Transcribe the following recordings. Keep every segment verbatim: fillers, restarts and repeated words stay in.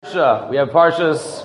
We have Parshas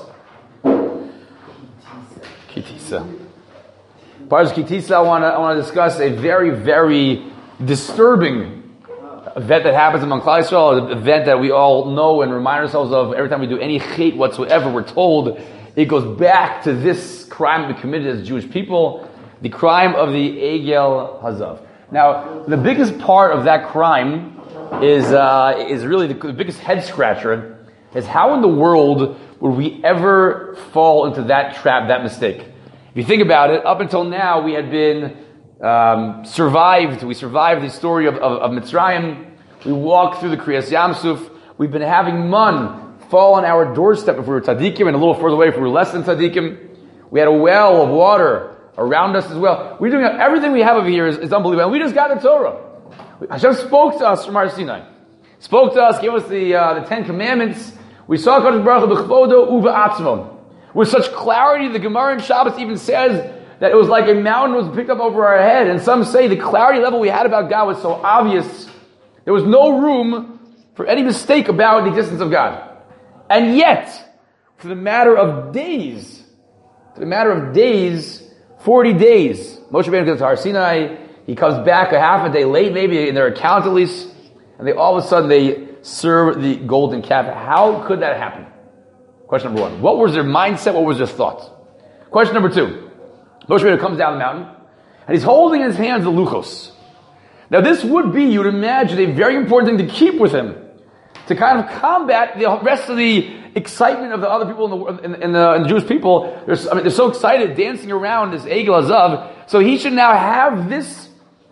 Kitisa. Parshas Kitisa, I want to I want to discuss a very, very disturbing event that happens among Klal Yisrael, an event that we all know and remind ourselves of every time we do any hate whatsoever. We're told it goes back to this crime we committed as Jewish people, the crime of the Egel Hazav. Now, the biggest part of that crime is uh, is really the, the biggest head scratcher. Is how in the world would we ever fall into that trap, that mistake? If you think about it, up until now we had been um, survived. We survived the story of, of, of Mitzrayim. We walked through the Kriyas Yamsuf. We've been having man fall on our doorstep if we were tzaddikim, and a little further away if we were less than tzaddikim. We had a well of water around us as well. We're doing everything we have over here is, is unbelievable. And we just got the Torah. Hashem spoke to us from Har Sinai. Spoke to us, gave us the uh, the Ten Commandments. We saw Kadosh Baruch Hu b'chvodo u'v'atzmon. With such clarity, the Gemara in Shabbos even says that it was like a mountain was picked up over our head. And some say the clarity level we had about God was so obvious, there was no room for any mistake about the existence of God. And yet, for the matter of days, for the matter of days, forty days, Moshe Rabbeinu goes to Har Sinai. He comes back a half a day late, maybe in their account at least, and they all of a sudden they serve the golden calf. How could that happen? Question number one. What was their mindset? What was their thoughts? Question number two. Moshe Rabbeinu comes down the mountain, and he's holding in his hands the luchos. Now this would be, you'd imagine, a very important thing to keep with him, to kind of combat the rest of the excitement of the other people in the in, in the, in the Jewish people. They're, I mean, they're so excited, dancing around this Egel Hazav. So he should now have this,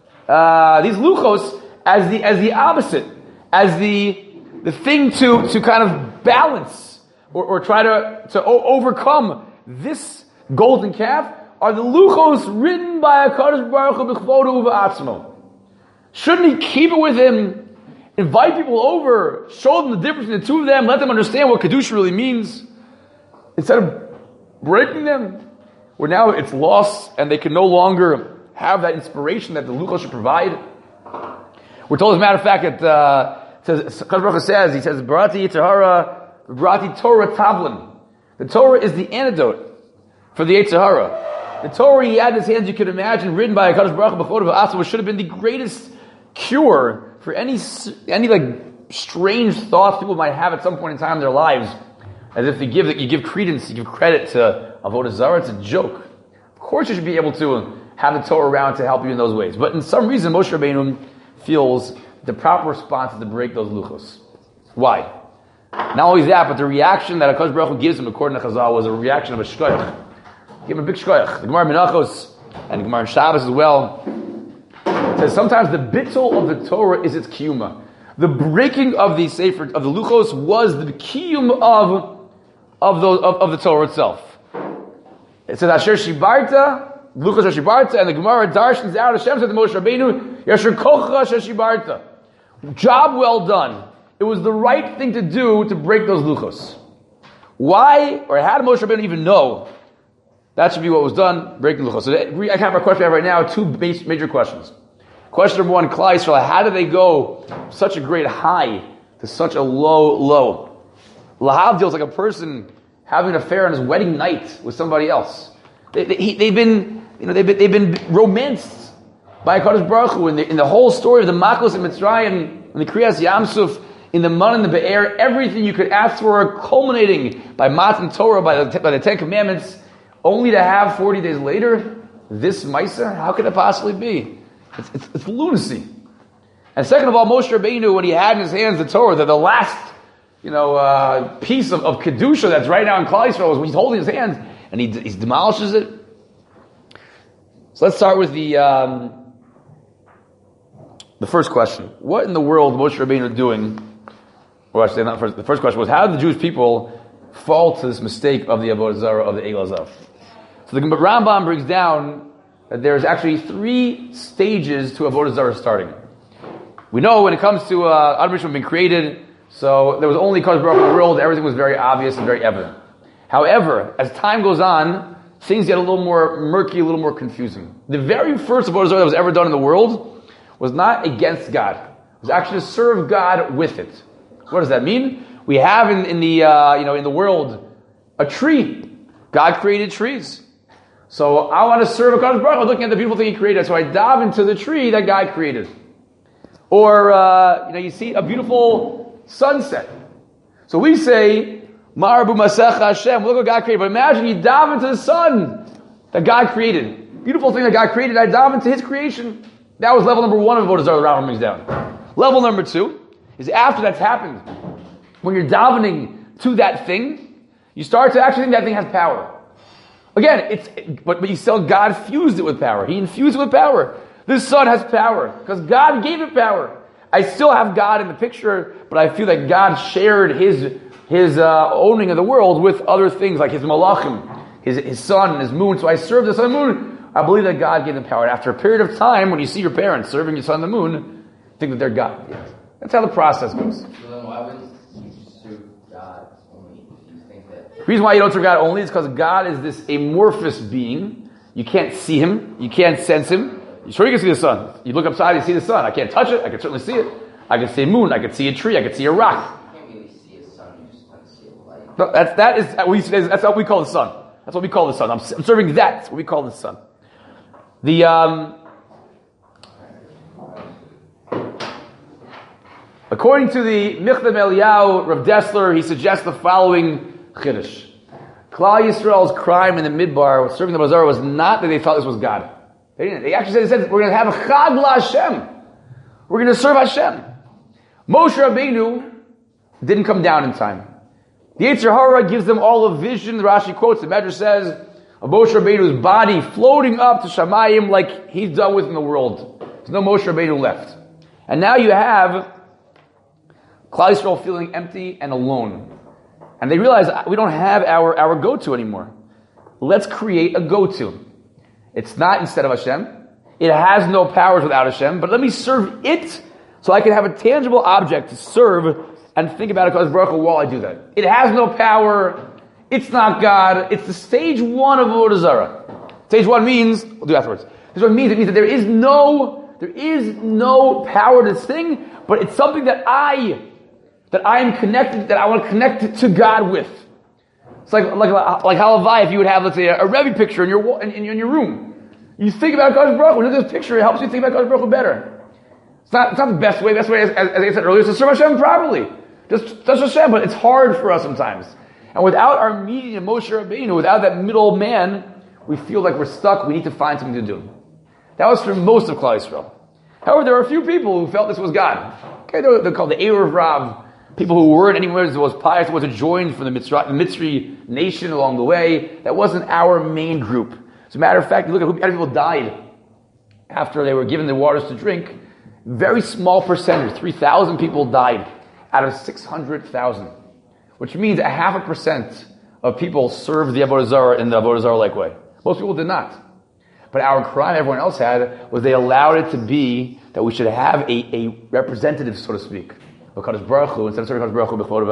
uh, these luchos as the as the opposite, as the the thing to to kind of balance or, or try to to o- overcome this golden calf are the luchos written by HaKadosh Baruch Hu b'chvodo u'v'atzmo. Shouldn't he keep it with him? Invite people over, show them the difference in the two of them, let them understand what Kedusha really means, instead of breaking them, where now it's lost and they can no longer have that inspiration that the luchos should provide. We're told, as a matter of fact, that uh, says, Kadosh Baruch Hu says, he says, Barati Yitzhara, Barati Torah Tavlin. The Torah is the antidote for the Yetzer Hara. The Torah he had in his hands, you could imagine, written by Kadosh Baruch Hu b'chvodo u'v'atzmo, should have been the greatest cure for any any like strange thoughts people might have at some point in time in their lives, as if you give you give credence, you give credit to Avodah Zarah. It's a joke. Of course, you should be able to have the Torah around to help you in those ways. But in some reason, Moshe Rabbeinu feels the proper response is to break those luchos. Why? Not only that, but the reaction that HaKadosh Baruch Hu gives him, according to Chazal, was a reaction of a shkoyach. Give him a big shkoyach. The Gemara in Menachos and the Gemara in Shabbos as well says sometimes the bittul of the Torah is its kiyuma. The breaking of the sefer of the luchos was the kiyum of of the of, of the Torah itself. It says Asher Shibarta, luchos Asher Shibarta, and the Gemara darshans out. Hashem said to Moshe Rabbeinu, Yasher Kocha Asher Shibarta. Job well done. It was the right thing to do to break those luchos. Why, or how did Moshe Rabbeinu even know that should be what was done, breaking luchos? So I have a question I have right now, two base, major questions. Question number one, Klal Yisrael, how did they go from such a great high to such a low low? Lahavdil is like a person having an affair on his wedding night with somebody else. They, they, he, they've been, you know, they've been, they've been romanced by HaKadosh Baruch Hu in the, in the whole story of the Makos and Mitzrayim, and the Kriyas Yamsuf, in the Man and the Be'er, everything you could ask for, culminating by Matan Torah, by the, by the Ten Commandments, only to have forty days later, this Maisa, how could it possibly be? It's, it's, it's lunacy. And second of all, Moshe Rabbeinu, when he had in his hands the Torah, the, the last, you know, uh, piece of, of Kedusha that's right now in Klal Yisrael, is when he's holding his hands, and he, he demolishes it. So let's start with the um, the first question. What in the world Moshe Rabbeinu doing? Or actually, not first. The first question was, how did the Jewish people fall to this mistake of the Avodah Zarah, of the Egel Hazav? So the Rambam brings down that there's actually three stages to Avodah Zarah starting. We know when it comes to uh, Adam Rishon being created, so there was only Kadosh Baruch Hu in the world, everything was very obvious and very evident. However, as time goes on, things get a little more murky, a little more confusing. The very first Avodah Zarah that was ever done in the world was not against God. It was actually to serve God with it. What does that mean? We We have in, in the uh, you know in the world a tree. God created trees. So I want to serve a Kadosh Baruch Hu, looking at the beautiful thing He created. So I dive into the tree that God created. Or uh, you know, you see a beautiful sunset. So we say, Marabu Masecha Hashem, look what God created. But imagine you dive into the sun that God created. Beautiful thing that God created, I dive into His creation. That was level number one of Avodah Zarah, the Rambam brings down. Level number two is after that's happened, when you're davening to that thing, you start to actually think that thing has power. Again, it's but, but you still, God fused it with power. He infused it with power. This sun has power because God gave it power. I still have God in the picture, but I feel that God shared His His uh, owning of the world with other things like His malachim, His His sun, His moon. So I serve the sun and moon. I believe that God gave them power. And after a period of time, when you see your parents serving your sun and the moon, think that they're God. Yes. That's how the process goes. So then why would you serve God only? Do you think that? The reason why you don't serve God only is because God is this amorphous being. You can't see Him. You can't sense Him. You sure you can see the sun. You look upside, you see the sun. I can't touch it. I can certainly see it. I can see a moon. I can see a tree. I can see a rock. You can't really see a sun. You just kind of see a light. No, that's, that is, we, that's what we call the sun. That's what we call the sun. I'm, I'm serving that. That's what we call the sun. The, um, according to the Michtav Eliyahu, Rav Dessler, he suggests the following chiddush. Klal Yisrael's crime in the Midbar with serving the Avodah Zarah was not that they thought this was God. They didn't. They actually said, they said we're going to have a Chag LaHashem. We're going to serve Hashem. Moshe Rabbeinu didn't come down in time. The Yetzer Hara gives them all a vision. The Rashi quotes, the Medrash says, of Moshe Rabbeinu's body floating up to Shamayim like he's done with in the world. There's no Moshe Rabbeinu left. And now you have Klal Yisrael feeling empty and alone. And they realize we don't have our, our go-to anymore. Let's create a go-to. It's not instead of Hashem. It has no powers without Hashem, but let me serve it so I can have a tangible object to serve and think about it because Baruch Hu while I do that. It has no power. It's not God. It's the stage one of Avodah Zarah. Stage one means, we'll do afterwards. This one means, it means that there is no, there is no power to this thing, but it's something that I, that I am connected, that I want to connect to God with. It's like, like, like Halavai, if you would have, let's say, a, a Rebbe picture in your, in, in your room. You think about Kadosh Baruch Hu. When you look at this picture, it helps you think about Kadosh Baruch Hu better. It's not, it's not the best way. The best way, as, as, as I said earlier, is to serve Hashem properly. Just, just Hashem, but it's hard for us sometimes. And without our medium, Moshe Rabbeinu, without that middle man, we feel like we're stuck. We need to find something to do. That was for most of Klal Yisrael. However, there are a few people who felt this was God. Okay, they're, they're called the Erev Rav. People who weren't anywhere as was pious, who wasn't joined from the Mitzri, the Mitzri nation along the way. That wasn't our main group. As a matter of fact, you look at how many people died after they were given the waters to drink. Very small percentage, three thousand people died out of six hundred thousand. Which means a half a percent of people served the Avodah Zarah in the Avodah Zarah-like way. Most people did not. But our crime everyone else had was they allowed it to be that we should have a, a representative, so to speak, of Kadosh Baruch Hu instead of serving Kadosh Baruch Hu b'chvod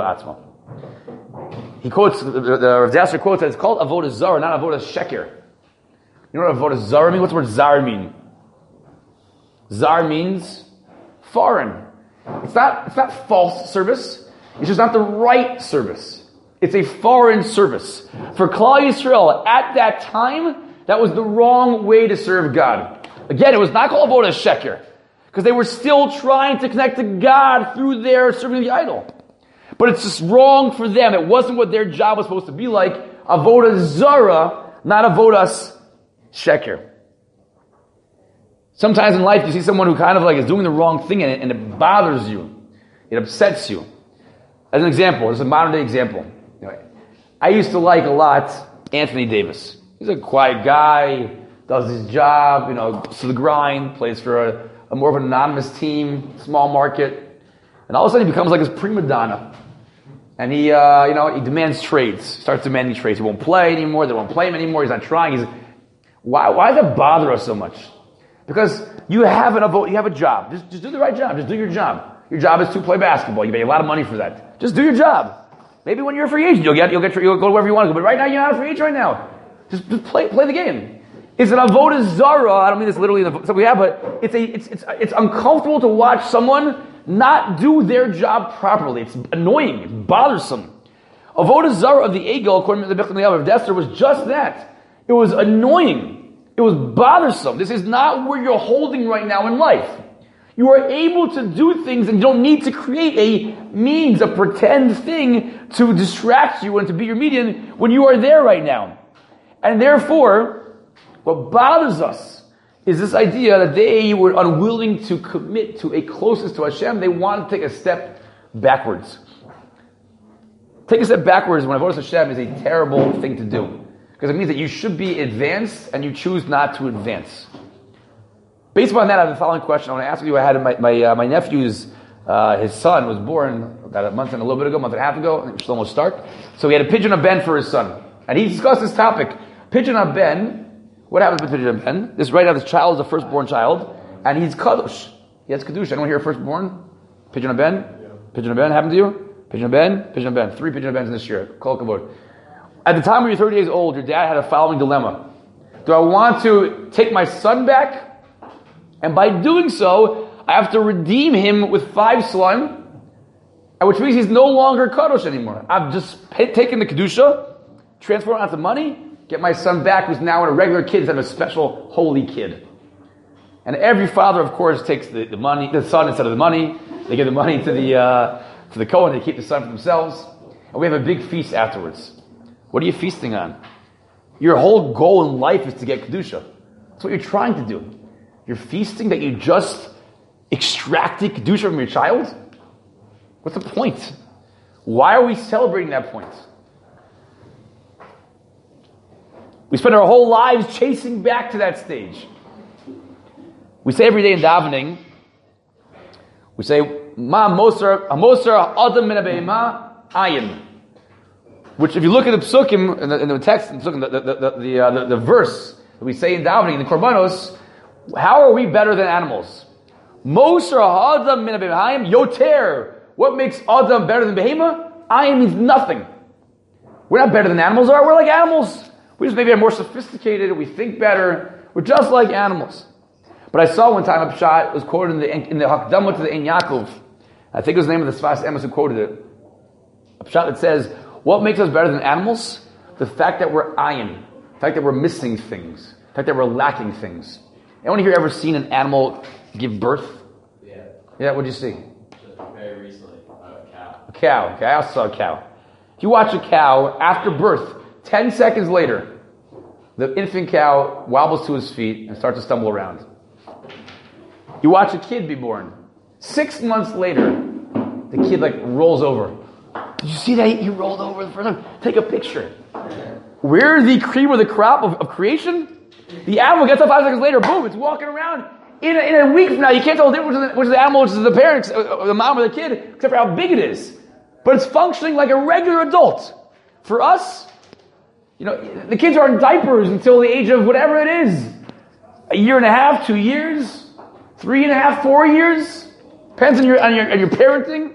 v'atzma. He quotes, the, the, the Rav Dasher quotes that it's called Avodah Zarah, not Avodah Sheker. You know what Avodah Zarah means? What's the word Zar mean? Zar means foreign. It's not, it's not false service. It's just not the right service. It's a foreign service. For Klal Yisrael, at that time, that was the wrong way to serve God. Again, it was not called Avodah Sheker, because they were still trying to connect to God through their serving the idol. But it's just wrong for them. It wasn't what their job was supposed to be like. Avodah Zarah, not Avodah Sheker. Sometimes in life, you see someone who kind of like is doing the wrong thing and it, and it bothers you. It upsets you. As an example, this is a modern day example. Anyway, I used to like a lot Anthony Davis. He's a quiet guy, does his job, you know, to the grind, plays for a, a more of an anonymous team, small market. And all of a sudden he becomes like this prima donna. And he, uh, you know, he demands trades. Starts demanding trades. He won't play anymore. They won't play him anymore. He's not trying. He's, why, why does that bother us so much? Because you have an you have a job. Just, just do the right job. Just do your job. Your job is to play basketball. You pay a lot of money for that. Just do your job. Maybe when you're a free agent, you'll get you'll get you'll go wherever you want to go. But right now, you're not a free agent right now. Just, just play play the game. It's an avodah zarah. I don't mean this literally in the book we have, but it's a it's it's it's uncomfortable to watch someone not do their job properly. It's annoying. It's bothersome. Avodah Zarah of the Egel, according to the Bechtel of Dester, was just that. It was annoying. It was bothersome. This is not where you're holding right now in life. You are able to do things and you don't need to create a means, a pretend thing to distract you and to be your median when you are there right now. And therefore, what bothers us is this idea that they were unwilling to commit to a closeness to Hashem. They want to take a step backwards. Take a step backwards when avodas Hashem is a terrible thing to do. Because it means that you should be advanced and you choose not to advance. Based upon that, I have the following question I want to ask you. I had my my, uh, my nephew's, uh, his son was born about a month and a little bit ago, a month and a half ago, I think Shlomo Stark. So he had a Pidyon HaBen for his son. And he discussed this topic. Pidyon HaBen, what happens with Pidyon HaBen? This right now, this child is a firstborn child, and he's Kadosh. He has Kedusha. Anyone here firstborn? Pidyon HaBen? Yeah. Pidyon HaBen happened to you? Pidyon HaBen? Pidyon HaBen. Three Pidyon HaBens this year. Kol Kavod. At the time when you were thirty years old, your dad had a following dilemma. Do I want to take my son back? And by doing so, I have to redeem him with five slime, which means he's no longer Kadosh anymore. I've just pay, taken the Kedusha, transferred it onto money, get my son back who's now a regular kid instead of a special holy kid. And every father, of course, takes the, the money, the son instead of the money. They give the money to the uh, to the Kohen, they keep the son for themselves. And we have a big feast afterwards. What are you feasting on? Your whole goal in life is to get Kedusha. That's what you're trying to do. You're feasting that you just extracted Kedusha from your child? What's the point? Why are we celebrating that point? We spend our whole lives chasing back to that stage. We say every day in davening, we say, Ma Mosar, Amosar Adam min Abeima Ayin. Which, if you look at the psukim, in the, in the text, in the, the, the, the, uh, the, the verse that we say in davening, in the Korbanos, how are we better than animals? Mosar Adam min Abeima Yoter. What makes Adam better than Behema? Ayin means nothing. We're not better than animals are. We're like animals. We just maybe are more sophisticated. We think better. We're just like animals. But I saw one time a pshat was quoted in the in the Hakdamah to the Ein Yaakov. I think it was the name of the Sfas Emes who quoted it. A pshat that says, what makes us better than animals? The fact that we're ayin. The fact that we're missing things. The fact that we're lacking things. Anyone here ever seen an animal give birth? Yeah. Yeah, what did you see? Just very recently, a cow. A cow. Okay, I also saw a cow. If you watch a cow after birth, ten seconds later, the infant cow wobbles to his feet and starts to stumble around. You watch a kid be born. Six months later, the kid like rolls over. Did you see that he rolled over the first time? Take a picture. Where's the cream of the crop of, of creation? The animal gets up five seconds later, boom, it's walking around. In a, in a week from now, you can't tell the difference which is the animal, which is the parent, the mom or the kid, except for how big it is. But it's functioning like a regular adult. For us, you know, the kids are in diapers until the age of whatever it is. A year and a half, two years, three and a half, four years. Depends on your on your, on your parenting.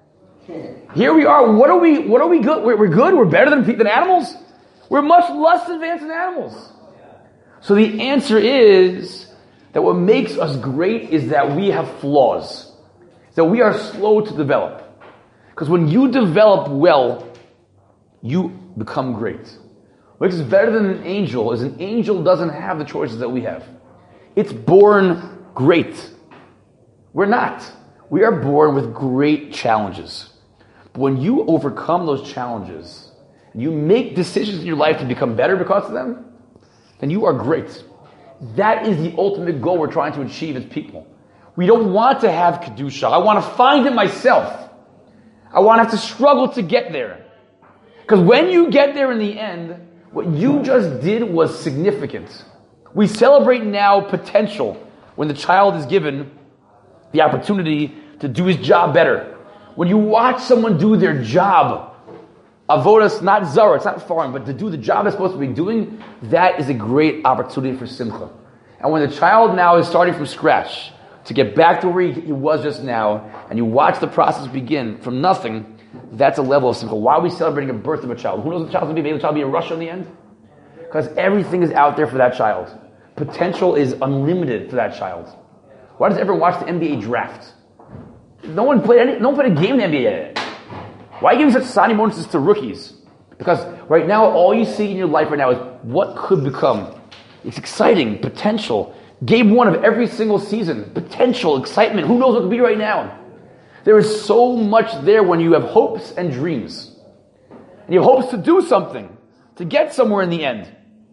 Here we are. What are we? What are we good? We're, we're good. We're better than than animals. We're much less advanced than animals. So the answer is that what makes us great is that we have flaws. That we are slow to develop. Because when you develop well, you become great. What makes us better than an angel is an angel doesn't have the choices that we have. It's born great. We're not. We are born with great challenges. But when you overcome those challenges, and you make decisions in your life to become better because of them, then you are great. That is the ultimate goal we're trying to achieve as people. We don't want to have Kedusha. I want to find it myself. I want to have to struggle to get there. Because when you get there in the end, what you just did was significant. We celebrate now potential when the child is given the opportunity to do his job better. When you watch someone do their job, avodas, not zara, it's not foreign, but to do the job they're supposed to be doing, that is a great opportunity for simcha. And when the child now is starting from scratch to get back to where he, he was just now, and you watch the process begin from nothing, that's a level of simcha. Why are we celebrating the birth of a child? Who knows what the child's going to be? Maybe the child will be in Russia in the end? Because everything is out there for that child. Potential is unlimited for that child. Why does everyone watch the N B A draft? No one played any, no one played a game in the N B A yet. Why are you giving such signing bonuses to rookies? Because right now, all you see in your life right now is what could become. It's exciting, potential. Game one of every single season. Potential, excitement. Who knows what could be right now? There is so much there when you have hopes and dreams. And you have hopes to do something, to get somewhere in the end.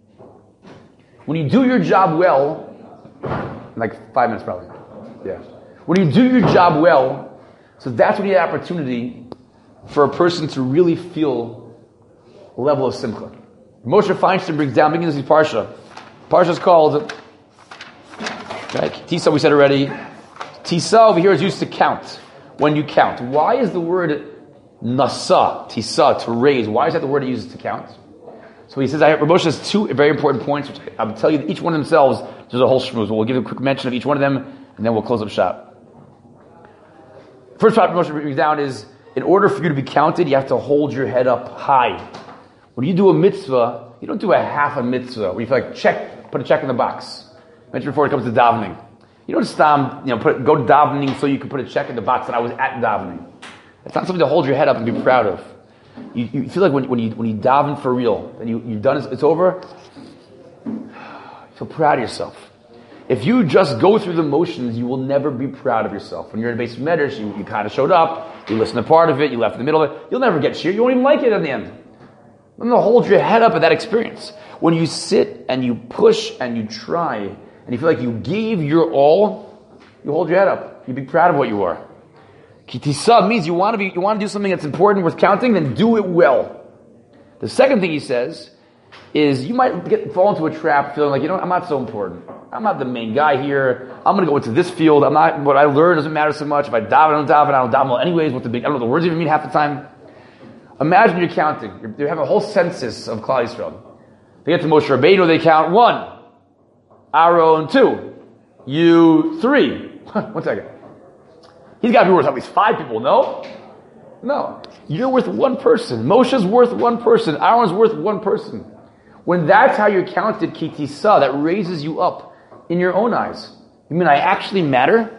When you do your job well, like five minutes probably. Yeah. When you do your job well, so that's when you have opportunity for a person to really feel a level of simcha. Moshe Feinstein brings down, beginning of this parsha. Parsha is called, right, Tisa we said already. Tisa over here is used to count. When you count. Why is the word nasa, tisa, to raise, why is that the word he uses to count? So he says, I, Moshe has two very important points, which I'll tell you, each one of themselves, there's a whole shmooze. We'll give a quick mention of each one of them, and then we'll close up shop. First part Moshe brings down is, in order for you to be counted, you have to hold your head up high. When you do a mitzvah, you don't do a half a mitzvah, where you feel like, check, put a check in the box. I mentioned before it comes to davening. You don't stop, you know, put, go to davening so you can put a check in the box that I was at davening. It's not something to hold your head up and be proud of. You, you feel like when, when you when you daven for real, and you, you've done it, it's over, you feel proud of yourself. If you just go through the motions, you will never be proud of yourself. When you're in a base medrash, you, you kind of showed up, you listened to part of it, you left in the middle of it, you'll never get cheered, you won't even like it at the end. You don't hold your head up at that experience. When you sit and you push and you try, and you feel like you gave your all, you hold your head up. You be proud of what you are. Kitisa means you want to be, you want to do something that's important, worth counting, then do it well. The second thing he says is you might get fall into a trap feeling like, you know, I'm not so important. I'm not the main guy here. I'm going to go into this field. I'm not, what I learn doesn't matter so much. If I daven, I don't daven, I don't daven well anyways. What the big, I don't know what the words even mean half the time. Imagine you're counting. You're, you have a whole census of Klal Yisrael. They get to Moshe Rabbeinu, they count one. Aaron, two. You, three. One second. He's got to be worth at least five people, no? No. You're worth one person. Moshe's worth one person. Aaron's worth one person. When that's how you're counted, kitisa, that raises you up in your own eyes. You mean I actually matter?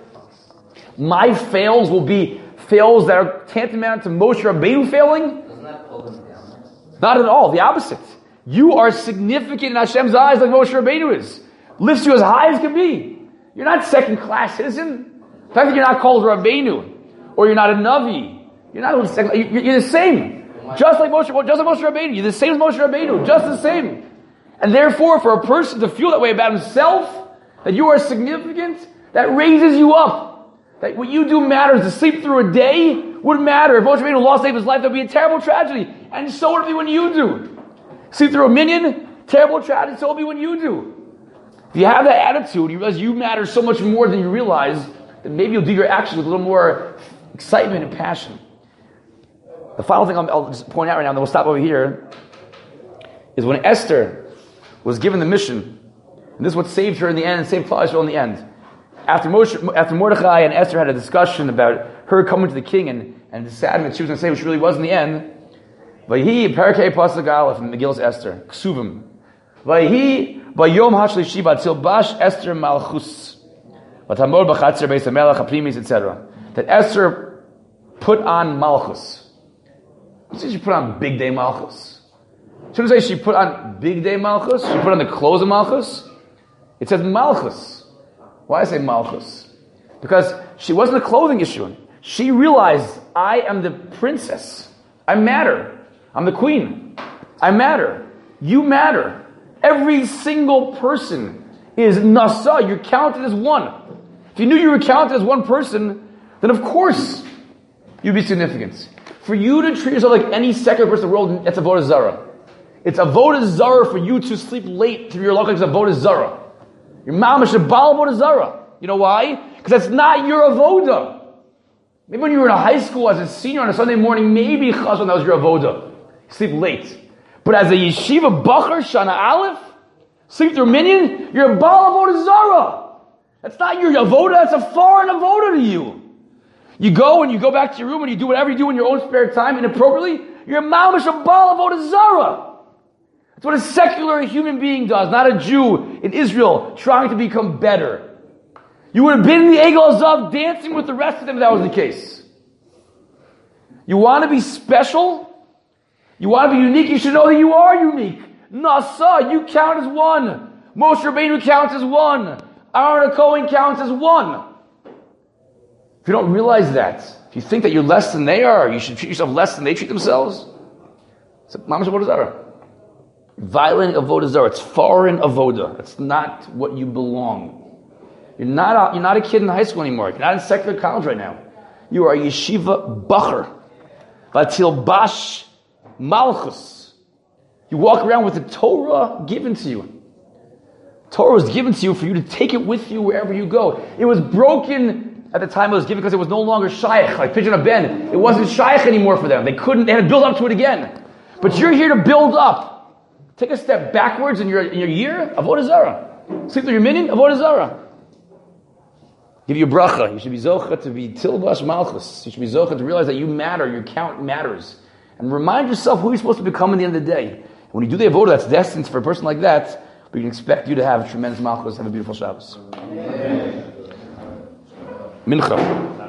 My fails will be fails that are tantamount to Moshe Rabbeinu failing? Doesn't that pull them down? Not at all. The opposite. You are significant in Hashem's eyes like Moshe Rabbeinu is. Lifts you as high as can be. You're not second-class citizen. The fact that you're not called Rabbeinu, or you're not a Navi, you're not second. You're, you're the same. Just like Moshe, just like Moshe Rabbeinu. You're the same as Moshe Rabbeinu. Just the same. And therefore, for a person to feel that way about himself, that you are significant, that raises you up. That what you do matters. To sleep through a day wouldn't matter. If Moshe Rabbeinu lost his life, that would be a terrible tragedy. And so would it be when you do. Sleep through a minyan, terrible tragedy. So will it be when you do. If you have that attitude, you realize you matter so much more than you realize, then maybe you'll do your actions with a little more excitement and passion. The final thing I'll, I'll just point out right now, and then we'll stop over here, is when Esther was given the mission, and this is what saved her in the end, and saved Klal Yisrael in the end. After Moshe, after Mordechai and Esther had a discussion about her coming to the king and, and deciding that she was going to say what she really was in the end, Vayhi Parakei Pasuk Aleph in Megillus Esther, Ksuvim. Vayhi Bayom Hashlishi Batzil Bash Esther Malchus. Vatamor B'Chatzer Beis HaMelech HaPnimis, et cetera. That Esther put on Malchus. She said she put on Big Day Malchus. She didn't say she put on Big Day Malchus. She put on the clothes of Malchus. It says Malchus. Why I say Malchus? Because she wasn't a clothing issue. She realized, I am the princess. I matter. I'm the queen. I matter. You matter. Every single person is nasa. You're counted as one. If you knew you were counted as one person, then of course you'd be significant. For you to treat yourself like any second person in the world, that's avodah zara. It's avodah zara for you to sleep late through your life. It's avodah zara. Your mamash a bal avodah zara. You know why? Because that's not your avodah. Maybe when you were in high school as a senior on a Sunday morning, maybe chazon that was your avodah. You sleep late. But as a yeshiva bacher, shana aleph, sleep through minyan, you're a bal avodah zara. That's not your avodah, that's a foreign avodah to you. You go and you go back to your room and you do whatever you do in your own spare time inappropriately, you're a mamash a bal avodah zara. That's what a secular human being does, not a Jew in Israel trying to become better. You would have been in the Egel Hazav dancing with the rest of them if that was the case. You want to be special? You want to be unique? You should know that you are unique. Nasa, you count as one. Moshe Rabbeinu counts as one. Aaron HaKohen counts as one. If you don't realize that, if you think that you're less than they are, you should treat yourself less than they treat themselves. It's Mamash Avodah Zarah. Violent Avodah Zarah. It's foreign Avodah. It's not what you belong. You're not a, you're not a kid in high school anymore. You're not in secular college right now. You are a yeshiva bacher. Vatil bash malchus. You walk around with the Torah given to you. Torah was given to you for you to take it with you wherever you go. It was broken at the time it was given because it was no longer shaykh, like Pidyon Ben. It wasn't shaykh anymore for them. They couldn't, they had to build up to it again. But you're here to build up. Take a step backwards in your in your year, Avodah Zarah. Sleep through your minyan, Avodah Zarah. Give you a bracha. You should be zocha to be tilbash malchus. You should be zocha to realize that you matter, your count matters. And remind yourself who you're supposed to become at the end of the day. And when you do the avodah that's destined for a person like that, we can expect you to have a tremendous malchus. Have a beautiful Shabbos. Mincha.